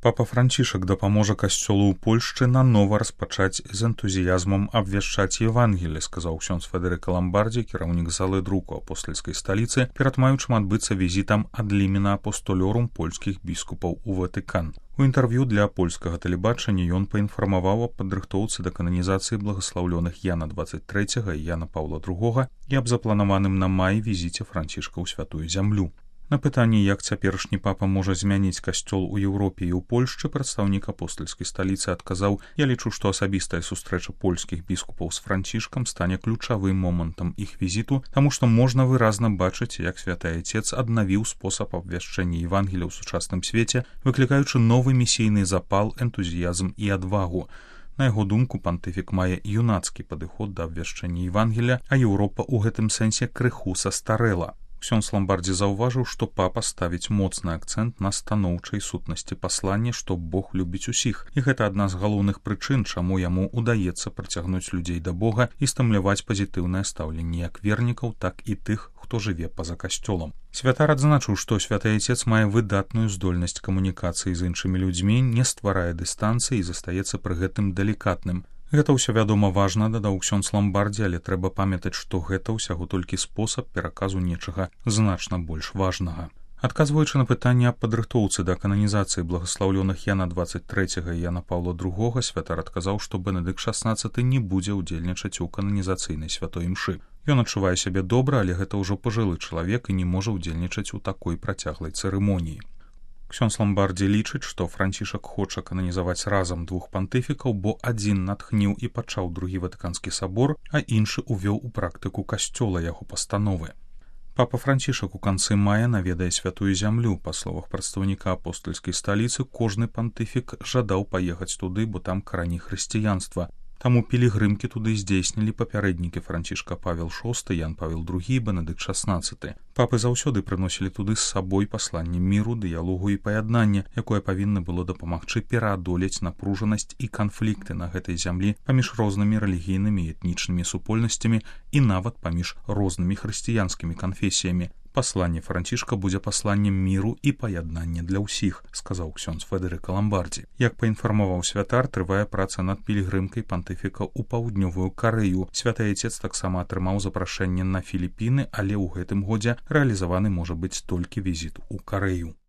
Папа Францішак дапаможа касцёлу ў Польшчы нанова распачаць з энтузіязмам абвяшчаць Евангелле, сказаў ксёндз Федэрыка Ламбардзі, кіраўнік залы друку апостальскай сталіцы, перад маючым адбыцца візітам ад лімена апостолёрум польскіх біскупаў у Ватыкан. У інтэрв'ю для польскага тэлебачання ён паінфармаваў аб падрыхтоўцы да кананізацыі благаслаўлёных Яна 23 і Яна Паўла II і аб запланаваным на май візіце Францішка ў святую зямлю. На пытанне, як цяперашні папа можа змяніць касцёл у Еўропе і ў Польшчы, прадстаўнік апостальскай сталіцы адказаў: «Я лічу, што асабістая сустрэча польскіх біскупаў з Францішкам стане ключавым момантам іх візіту, таму што можна выразна бачыць, як святы Айцец аднавіў спосаб абвяшчэння Евангелля ў сучасным свеце, выклікаючы новы місійны запал, энтузіязм і адвагу. На яго думку, пантыфік мае юнацкі падыход да абвяшчэння Евангелля, а Еўропа ў гэтым сэнсе крыху састарэла». Ксёндз Ламбардзі заўважыў, што папа ставіць моцны акцэнт на станоўчай сутнасці паслання, што Бог любіць усіх, і гэта адна з галоўных прычын, чаму яму ўдаецца прыцягнуць людзей да Бога і стымуляваць пазітыўнае стаўленне як вернікаў, так і тых, хто жыве па-за касцёлам. Святар адзначыў, што святы Айцец мае выдатную здольнасць камунікацыі з іншымі людзьмі, не стварае дыстанцыі і застаецца пры гэтым далікатным. Гэта ўсё, вядома, важна, дадаў ксёндз Ламбардзі, але трэба памятаць, што гэта ўсяго толькі спосаб пераказу нечага значна больш важнага. Адказваючы на пытанне аб падрыхтоўцы да кананізацыі благаслаўлёных Яна 23 і Яна Паўла II, святар адказаў, што Бенедыкт XVI не будзе ўдзельнічаць у кананізацыйнай святой імшы. Ён адчувае сябе добра, але гэта ўжо пажылы чалавек і не можа ўдзельнічаць у такой працяглай цырымоніі. Ксёндз Ламбардзі лічыць, што Францішак хоча кананізаваць разам двух пантыфікаў, бо адзін натхніў і пачаў другі Ватыканскі сабор, а іншы ўвёў у практыку касцёла яго пастановы. Папа Францішак у канцы мая наведае святую зямлю. Па словах прадстаўніка апостальскай сталіцы, кожны пантыфік жадаў паехаць туды, бо там карані хрысціянства. Таму пілігрымкі туды здзейснілі папярэднікі Францішка Павел VI, Ян Павел II і Бенедыкт XVI. Папы заўсёды прыносілі туды з сабой пасланне міру, дыялогу і паяднання, якое павінна было дапамагчы пераадолець напружанасць і канфлікты на гэтай зямлі паміж рознымі рэлігійнымі і этнічнымі супольнасцямі і нават паміж рознымі хрысціянскімі канфесіямі. Пасланне Францішка будзе пасланнем міру і паяднання для ўсіх, сказаў ксёндз Федэрыка Ламбардзі. Як паінфармаваў святар, трывае праца над пілігрымкай пантыфіка ў паўднёвую Карэю. Святы Айцец таксама атрымаў запрашэнне на Філіпіны, але ў гэтым годзе рэалізаваны можа быць толькі візіт у Карэю.